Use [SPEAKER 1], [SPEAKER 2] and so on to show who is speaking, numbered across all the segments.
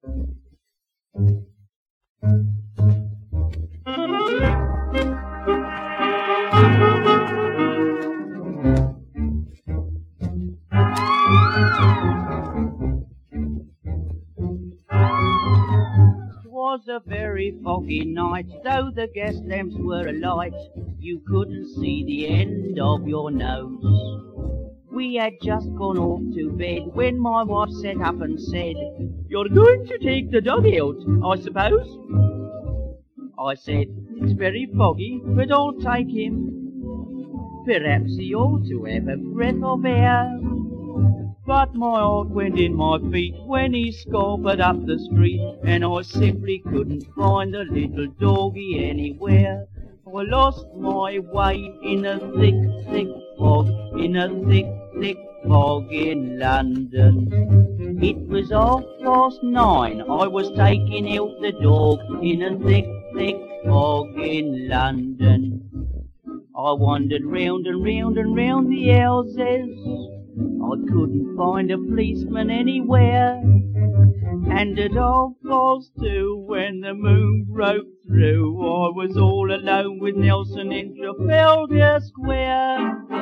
[SPEAKER 1] 'Twas a very foggy night, though the gas lamps were alight, you couldn't see the end of your nose. We had just gone off to bed when my wife sat up and said, "You're going to take the dog out, I suppose?" I said, "It's very foggy, but I'll take him. Perhaps he ought to have a breath of air." But my heart went in my feet when he scampered up the street, and I simply couldn't find the little doggy anywhere. I lost my way in a thick, thick fog, in a thick, thick fog in London. It was 9:30, I was taking out the dog in a thick, thick fog in London. I wandered round and round and round the houses, I couldn't find a policeman anywhere. And at 2:30, when the moon broke through, I was all alone with Nelson in Trafalgar Square.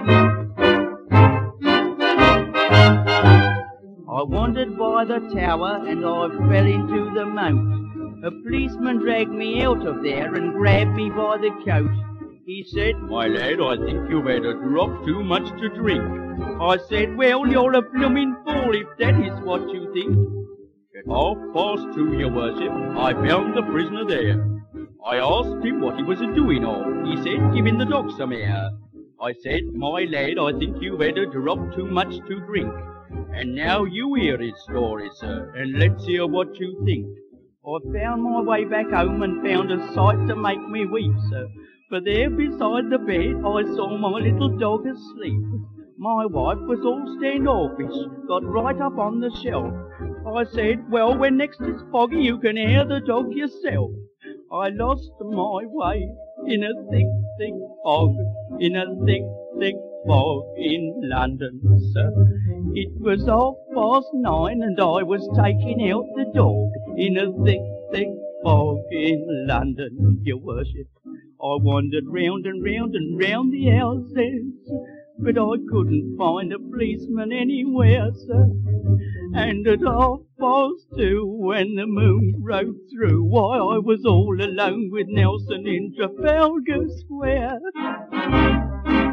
[SPEAKER 1] I wandered by the tower and I fell into the moat. A policeman dragged me out of there and grabbed me by the coat. He said, "My lad, I think you've had a drop too much to drink." I said, "Well, you're a bloomin' fool if that is what you think." At 2:30, your worship, I found the prisoner there. I asked him what he was a-doing of. He said, "Giving the dog some air." I said, "My lad, I think you've had a drop too much to drink." And now you hear his story, sir, and let's hear what you think. I found my way back home and found a sight to make me weep, sir. For there beside the bed I saw my little dog asleep. My wife was all standoffish, got right up on the shelf. I said, "Well, when next it's foggy you can air the dog yourself." I lost my way in a thick, thick fog, in a thick, thick fog in London, sir. It was 9:30 and I was taking out the dog in a thick, thick fog in London, your worship. I wandered round and round and round the houses, but I couldn't find a policeman anywhere, sir. And at 2:30, when the moon broke through, why, I was all alone with Nelson in Trafalgar Square.